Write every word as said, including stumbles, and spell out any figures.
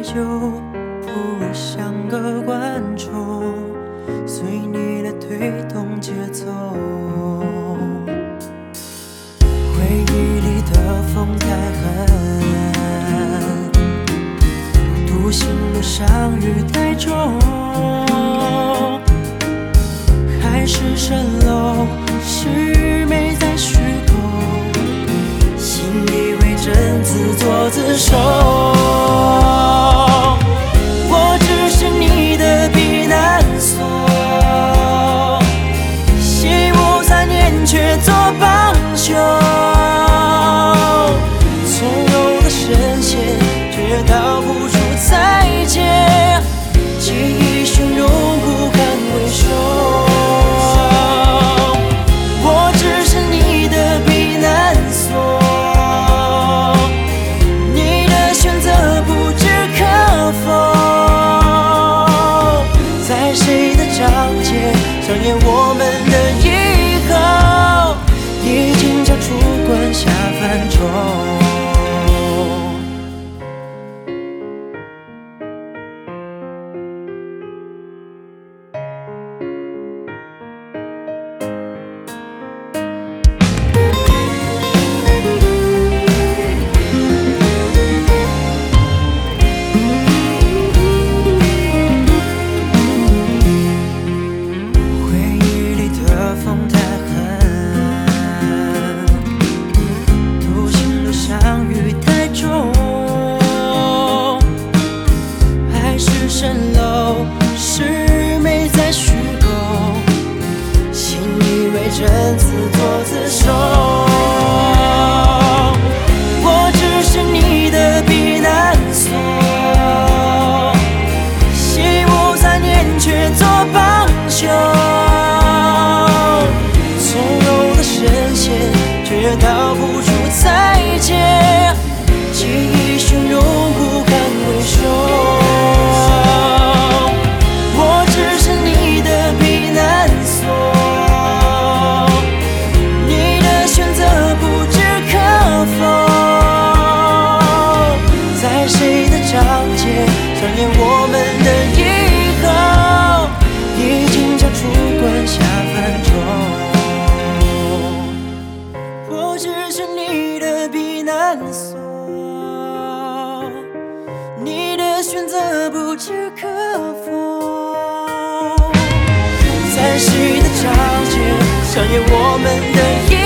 久，不如像个观众，随你的推动节奏。回忆里的风太狠，独行路上雨太重，海市蜃楼，是美在虚构，信以为真，自作自受。我只是你的避难所，习武三年却做帮凶，从容的神仙却道不出再见，记忆汹涌不堪回首。我只是你的避难所，你的选择不知可否，在谁的章节上演我们的以后，已经叫出关下范畴。蜃楼，是美在虚构，信以为真，自作自受。我只是你的避难所，习武三年却做帮凶，从容的神仙却道不出再见，记忆汹涌不堪回首。上演我们的以后，已经叫出关下范畴。我只是你的避难所，你的选择不知可否，在谁的章节上演我们的以后。